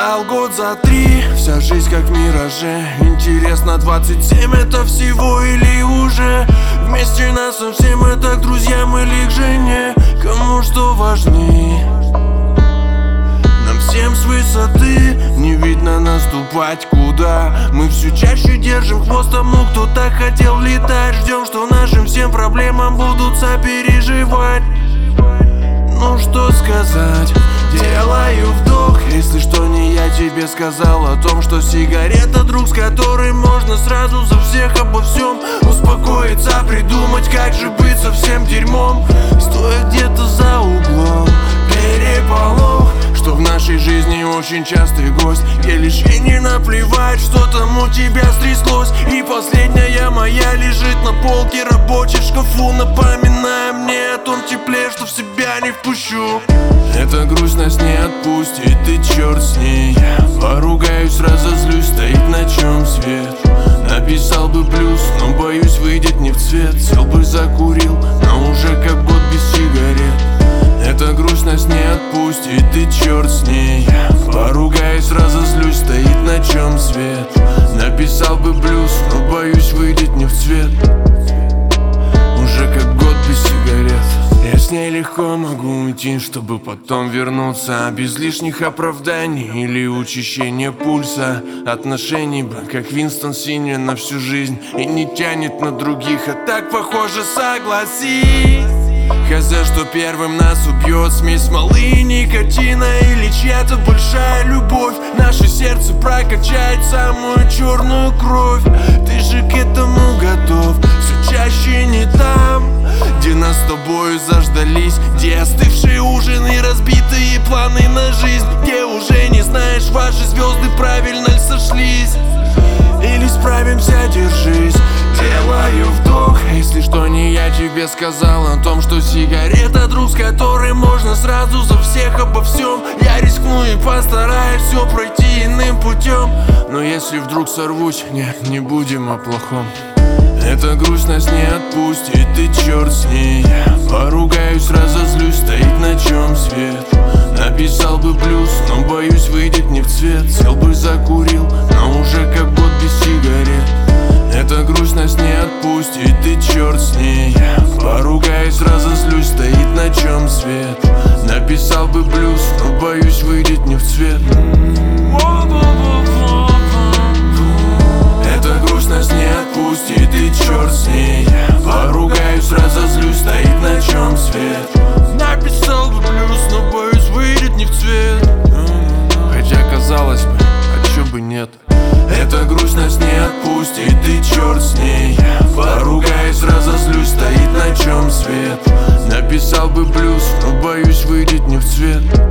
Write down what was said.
Летал год за 3, вся жизнь как мираже. Интересно, 27 это всего или уже вместе нас совсем это к друзьям или к жене? Кому что важней? Нам всем с высоты не видно наступать куда. Мы все чаще держим хвост тому, кто так хотел летать. Ждем, что нашим всем проблемам будут сопереживать. Ну что сказать, делаю вдох. Если что, не я тебе сказал о том, что сигарета друг, с которым можно сразу за всех обо всем успокоиться, придумать, как же быть со всем дерьмом, стоя где-то за углом. Переполох, что в нашей жизни очень частый гость. Ей лишь и не наплевать, что там у тебя стряслось. И последняя моя лежит на полке рабочей в шкафу, напоминая мне о том тепле, что в себя не впущу. Эта грусть нас не отпустит, и черт с ней. Поругаюсь, разозлюсь, стоит на чем свет. Написал бы блюз, но боюсь, выйдет не в цвет. Сел бы закурил, но уже как год без сигарет. Эта грусть нас не отпустит, и черт с ней. Поругаюсь, разозлюсь, стоит на чем свет. Написал бы блюз, но боюсь, выйдет не в цвет. Уже как год без сигарет. Я с ней легко могу уйти, чтобы потом вернуться, без лишних оправданий или учащения пульса. Отношений бы, как Винстон Синьор, на всю жизнь, и не тянет на других, а так похоже, согласись. Хз, что первым нас убьет, смесь смолы и никотина, или чья-то большая любовь. Наше сердце прокачает самую черную кровь. Ты же к этому готов, все чаще не там, где нас с тобою заждались, где остывшие ужины, разбитые планы на жизнь, где уже не знаешь, ваши звезды правильно ли сошлись, или справимся, держись. Делаю вдох. Если что, не я тебе сказал о том, что сигарета друг, с которым можно сразу за всех обо всем. Я рискну и постараюсь все пройти иным путем. Но если вдруг сорвусь, нет, не будем о плохом. Эта грусть нас не отпустит, и черт с ней. Поругаюсь, разозлюсь, стоит на чем свет. Написал бы блюз, но боюсь, выйдет не в цвет. Сел бы закурил, но уже как год без сигарет. Эта грусть нас не отпустит, и черт с ней. Поругаюсь, разозлюсь, стоит на чем свет. Написал бы блюз, но боюсь, выйдет не в цвет. Эта грусть нас не отпустит, и черт с ней. Поругаюсь, разозлюсь, стоит на чем свет. Написал бы блюз, но боюсь, выйдет не в цвет. Хотя казалось бы, а чё бы нет. Эта грусть нас не отпустит, и черт с ней. Поругаюсь, разозлюсь, стоит на чем свет. Написал бы блюз, но боюсь, выйдет не в цвет.